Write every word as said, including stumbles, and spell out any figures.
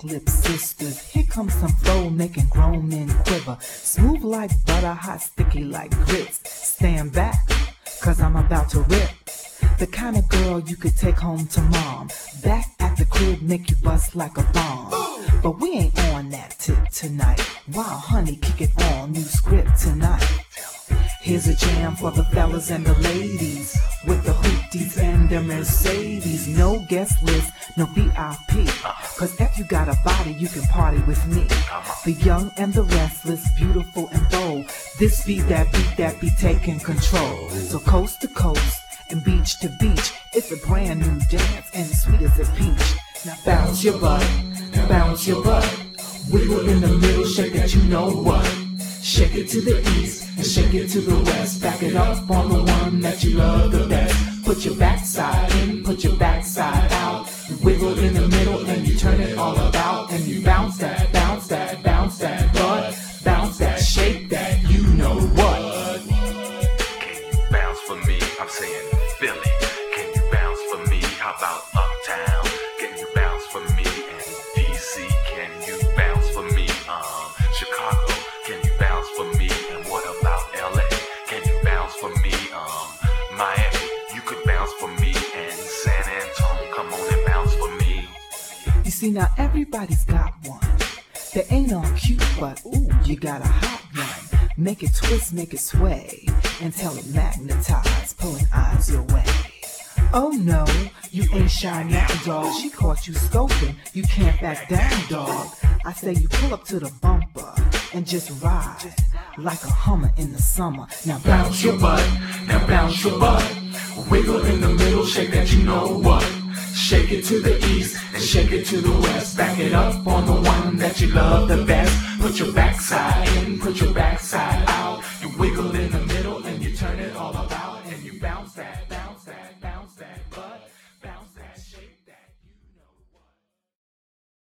pink lip sisters. Here comes some flow making grown men quiver. Smooth like butter, hot sticky like grits. Stand back, cause I'm about to rip. The kind of girl you could take home to mom. Back at the crib, make you bust like a bomb. But we ain't on that tip tonight. Wow, honey, kick it on, new script tonight. Here's a jam for the fellas and the ladies, with the hooties and the Mercedes. No guest list, no V I P, cause if you got a body, you can party with me. The young and the restless, beautiful and bold. This beat, that beat, that be taking control. So coast to coast and beach to beach, it's a brand new dance and sweet as a peach. Now bounce your butt, bounce your butt. Wiggle in the middle, shake that you know what. Shake it to the east and shake it to the west. Back it up on the one that you love the best. Put your backside in, put your backside out. You wiggle in the middle and you turn it all about. And you bounce that, bounce that, bounce that butt. Bounce that, shake that, you know what. Can you bounce for me? I'm saying Philly. Can you bounce for me? How about Uptown? Can you bounce for me? And D C, can you bounce for me? Um, Chicago, can you bounce for me? And what about L A? Can you bounce for me? Um, Miami, you could bounce for me. And San Antonio, come on and bounce for me. You see, now everybody's got one. They ain't all cute, but ooh, you got a hot one. Make it twist, make it sway, until it magnetize, pulling eyes your way. Oh no, you ain't shy now, dog. She caught you scoping, you can't back down, dog. I say you pull up to the bumper and just ride like a Hummer in the summer. Now bounce your butt, now bounce your butt. Wiggle in the middle, shake that you know what. Shake it to the east and shake it to the west. Back it up on the one that you love the best. Put your backside in, put your backside out. You wiggle in the